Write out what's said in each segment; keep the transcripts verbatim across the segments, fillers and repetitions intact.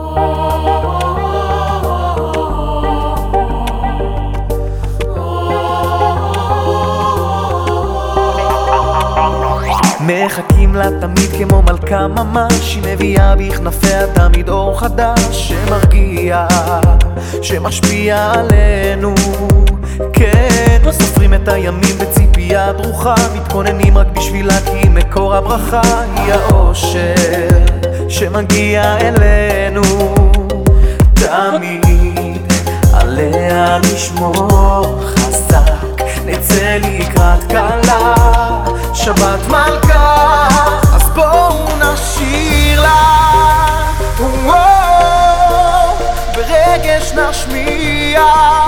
מחכים לה תמיד כמו מלכה ממש, היא מביאה בכנפיה תמיד אור חדש שמרגיע, שמשפיע עלינו. כן, סופרים את הימים בציפייה דרוכה, מתכוננים רק בשבילה כי היא מקור הברכה, היא האושר שמגיע אלינו. תמיד עליה נשמור חזק, נצא לקראת קלה, שבת מלכה, אז בואו נשיר לה, ברגש נשמיע,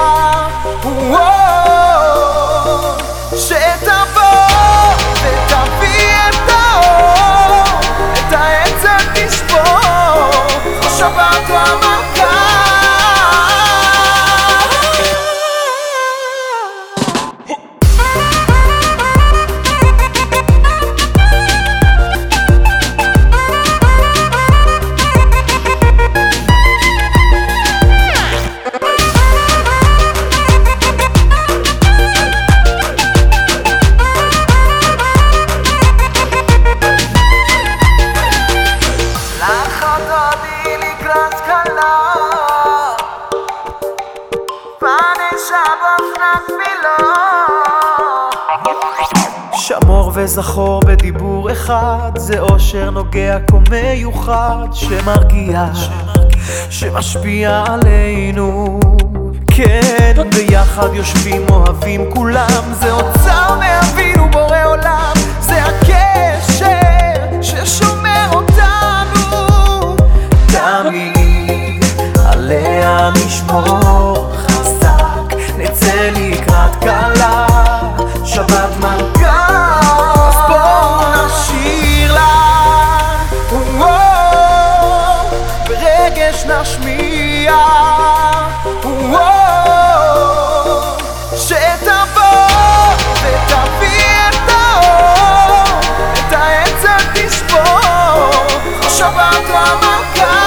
שתבוא ותביא את האור, את העצם תשבור, השבת המלכה. שמור וזכור בדיבור אחד, זה אושר נוגע כה מיוחד, שמרגיע, שמשפיע עלינו. כן, ביחד יושבים אוהבים כולם, זה אוצר מאבינו בורא עולם, זה הקשר ששומר אותנו. תמיד עליה נשמור חזק, נצא לקראת קלה, שבת מלכה, אז בואו נשיר לה, ברגש נשמיע, שתבוא ותביא את האור, את העצם תשבור, השבת המלכה.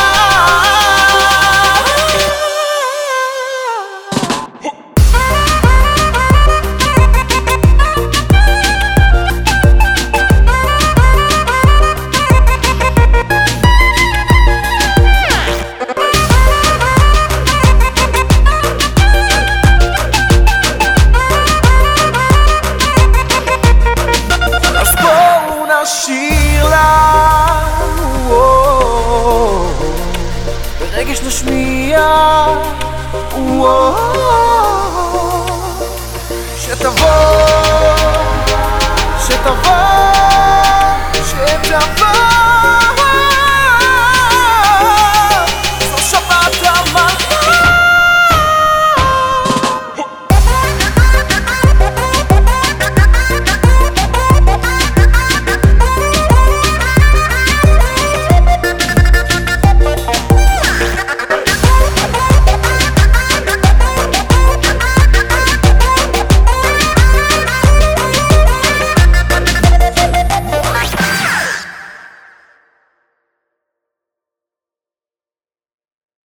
נשיר לה, ברגש נשמיע, שתבוא